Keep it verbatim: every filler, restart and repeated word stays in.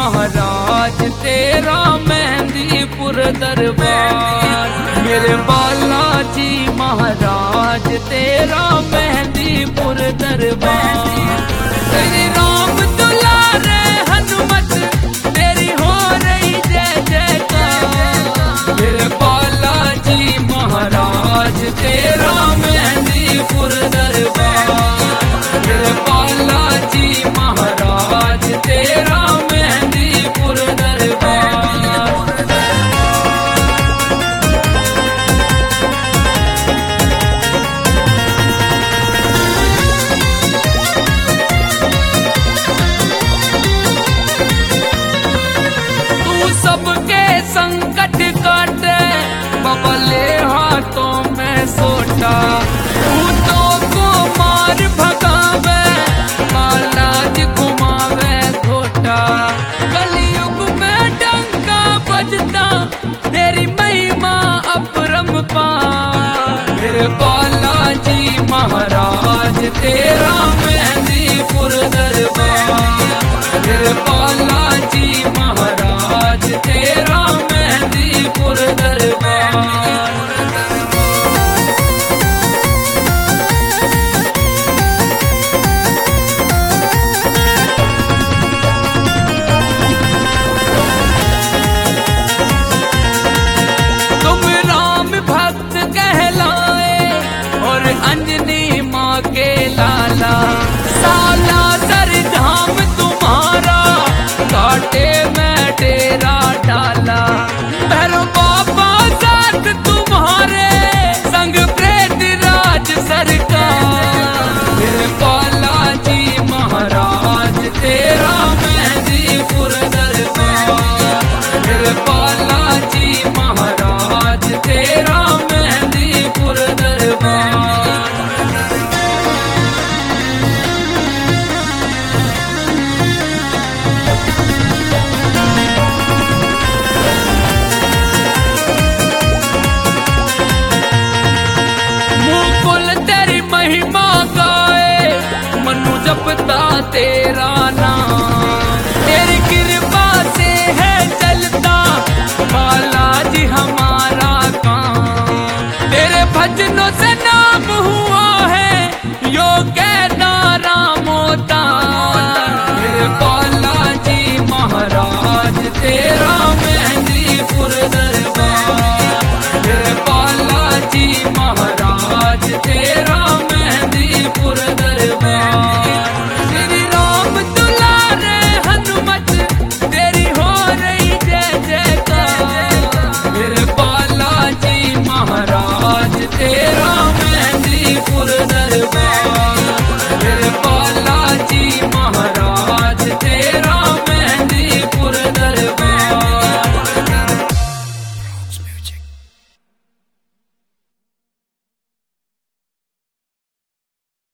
महाराज तेरा मेहंदीपुर दरबार। मेरे बालाजी महाराज तेरा मेहंदीपुर दरबार। तेरी राम दुलारे हनुमत तेरी हो रही जय जयकार। मेरे बालाजी महाराज तेरा मेहंदीपुर दरबार। मेरे बालाजी महाराज तेरा मेहंदीपुर दरबार। तू सबके संकट काटे बबले हाथों में सोटा। भूतों को मार भगावे बालाजी घुमावे घोटा। कलयुग में डंका बजता तेरी महिमा अपरंपार। मेरे बालाजी महाराज तेरा मेहंदीपुर दरबार। मेरे बालाजी महाराज तेरा मेहंदीपुर दरबार। तुम राम भक्त कहलाए और अंजनी माँ के लाला। साला सर धाम तुम्हारा काटे में डेरा डाला। भैरव बाबा साथ तुम्हारे संग प्रेत राज सरकार। मेरे बालाजी महाराज तेरा मेहंदीपुर दरबार। मेरे बालाजी महाराज तेरा मेहंदीपुर दरबार। मुकुल तेरी महिमा गाए मनु जपता तेरा नाम। तेरी कृपा से है चलता बालाजी हमारा काम। तेरे भजनों से नाम हुआ है योगेश राम अवतार। मेरे बालाजी महाराज तेरा मेहंदीपुर दरबार। मेरे बालाजी महाराज तेरा मेहंदीपुर दरबार। श्री राम दुलारे हनुमत तेरी हो रही जय जयकार। मेरे बालाजी महाराज तेरा मेहंदीपुर दरबार।